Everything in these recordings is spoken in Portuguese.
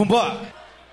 Vambora!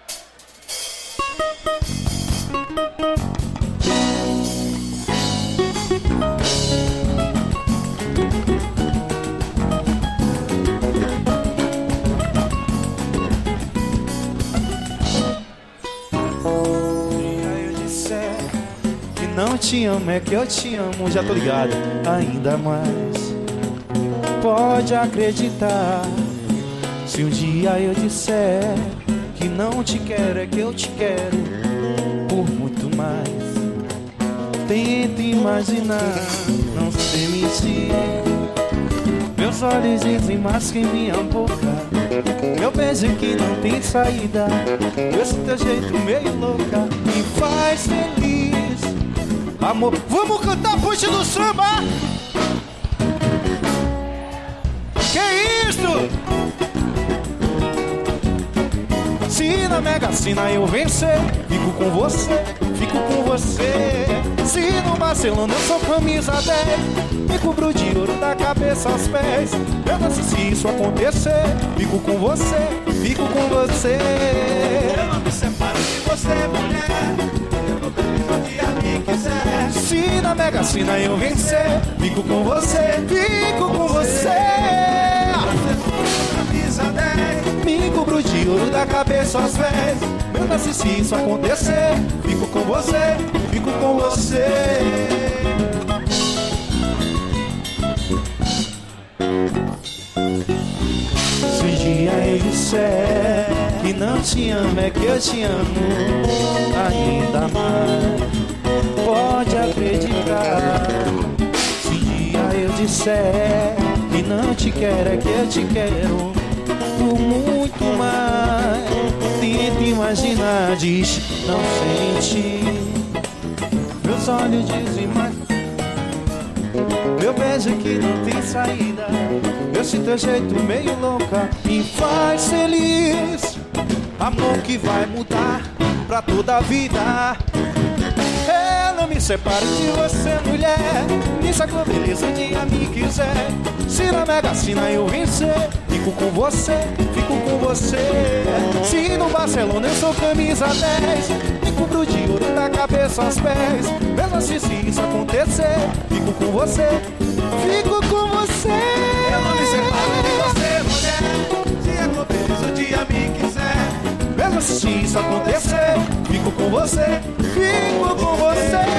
Não te amo, é que eu te amo, já tô ligado. Ainda mais, pode acreditar. Se um dia eu disser que não te quero, é que eu te quero por muito mais. Tenta imaginar, não sei mentir. Meus olhos dizem mais que minha boca. Meu beijo que não tem saída. Esse teu jeito meio louca me faz feliz. Amor, vamos cantar a ponte do samba! Que isso? Se na Mega Sena eu vencer, fico com você, fico com você. Se no Barcelona eu sou camisa 10, me cubro de ouro da cabeça aos pés. Eu não sei se isso acontecer, fico com você, fico com você. Eu não me separo de você, mulher. Eu vou beijo onde a mim quiser. Se na Mega Sena eu vencer, fico com você, fico com você. Camisa 10, me cubro de ouro da cabeça aos pés. Eu não sei se isso acontecer, fico com você, fico com você. Se um dia eu disser que não te amo, é que eu te amo ainda mais. Pode acreditar. Se um dia eu disser que não te quero, é que eu te quero por muito mais. Tenta imaginar, diz, não sente. Meus olhos dizem mais. Meu beijo que não tem saída. Esse teu jeito meio louca me faz feliz. Amor que vai mudar pra toda a vida. Eu não me separo de você, mulher. Me sacou beleza um dia me quiser. Se na Mega Sena eu vencer, fico com você, fico com você. Se no Barcelona eu sou camisa 10, me cubro de ouro da cabeça aos pés. Mesmo assim, se isso acontecer, fico com você, fico com você. eu não me separo de você, mulher. Se a beleza um dia me quiser. Mesmo assim, se isso acontecer, fico com você, fico com você.